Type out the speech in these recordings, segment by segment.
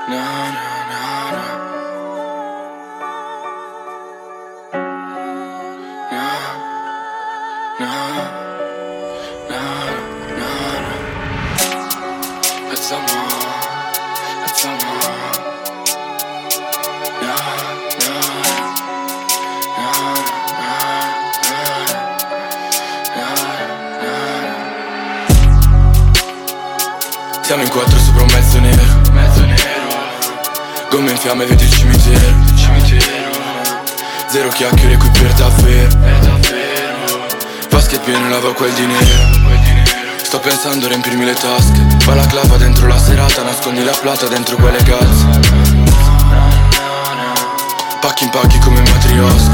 No, no, no, no. No, no, no, no, no. It's a more, it's a more. No, no, no, no. Siamo in quattro sopra un mezzo nero. Gomme in fiamme, vedi il cimitero. Zero chiacchiere qui per davvero. Vasche piene, lava quel dinero. Sto pensando a riempirmi le tasche. Balaclava dentro la serata, nascondi la plata dentro quelle calze. Pacchi in pacchi come matriosca.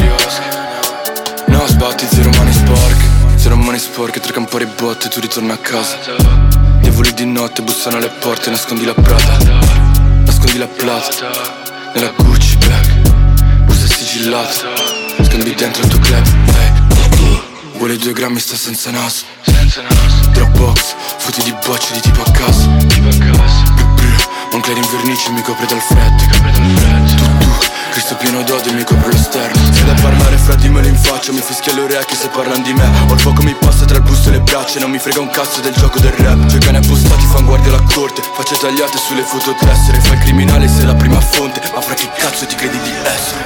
No sbatti, zero mani sporche. Zero mani sporche, tre campari botte, tu ritorni a casa. Diavoli di notte bussano alle porte, nascondi la prata. Nascondi la plata nella Gucci bag. Busta sigillata, scambi dentro il tuo club. Vuole 2 grammi, sta senza naso. Dropbox, foto di bocce di tipo a casa. Moncler in vernice mi copre dal freddo. Tu, Cristo pieno d'odio mi copre lo sterno. Se da parlare fra dimmelo in faccia, mi fischia le orecchie se parlano di me. Ho il fuoco mi passa tra il busto e le braccia. Non mi frega un cazzo del gioco del rap. C'è cani appostati, fan guardia alla corte. Facce tagliate sulle fototessere. Fai il criminale sei la prima fonte. Ma fra che cazzo ti credi di essere?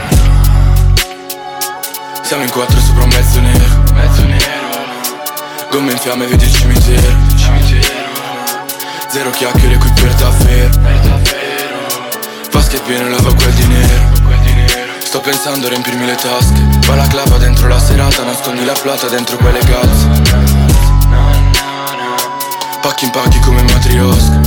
Siamo in quattro sopra un mezzo nero. Gomme in fiamme, vedi il cimitero. Zero chiacchiere qui per davvero. Vasche piene, lava quel dinero. Sto pensando a riempirmi le tasche. Balaclava dentro la serata, nascondi la plata dentro quelle calze. Pacchi in pacchi come matriosca.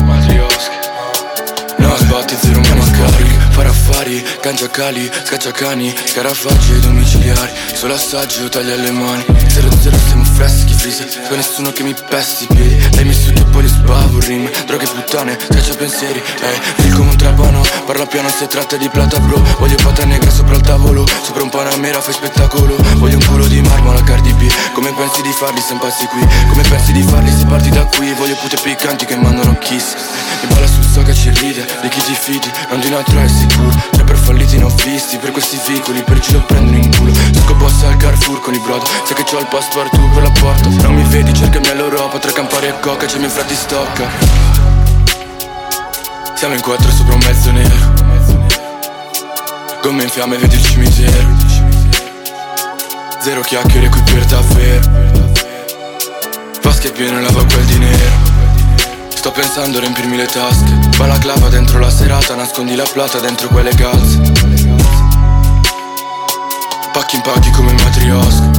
No sbatti, zero mani scariche. Fare affari, cangiacali, scacciacani, scarafaggi e domiciliari. Solo assaggio, taglia le mani. 0-0 siamo freschi, freezer. Con nessuno che mi pesti i piedi. Lei mi succhia e poi li spavo, rime. Droghe puttane, scaccia pensieri. Fil come un trapano, parla piano se tratta di plata bro. Voglio pata negra sopra il tavolo. Sopra un Panamera fai spettacolo. Voglio un culo di marmo alla Cardi B. Come pensi di farli se impassi qui? Come pensi di farli se parti da qui? Voglio pute piccanti che mandano kiss. Mi balla sul so che ci ride, di chi ti fidi, non di un altro è sicuro. Tre per falliti ne ho visti, per questi vicoli, per ci lo prendono in culo. Succo bossa al Carrefour con i brother, sai che c'ho il passepartout per la porta. Non mi vedi, cercami all'Europa, tra campari e coca, c'è mio frati stocca. Siamo in quattro sopra un mezzo nero. Gomme in fiamme, vedi il cimitero. Zero chiacchiere qui per davvero. Vasche piene, lava quel dinero. Sto pensando a riempirmi le tasche. Balaclava dentro la serata, nascondi la plata dentro quelle calze. Pacchi in pacchi come matriosca.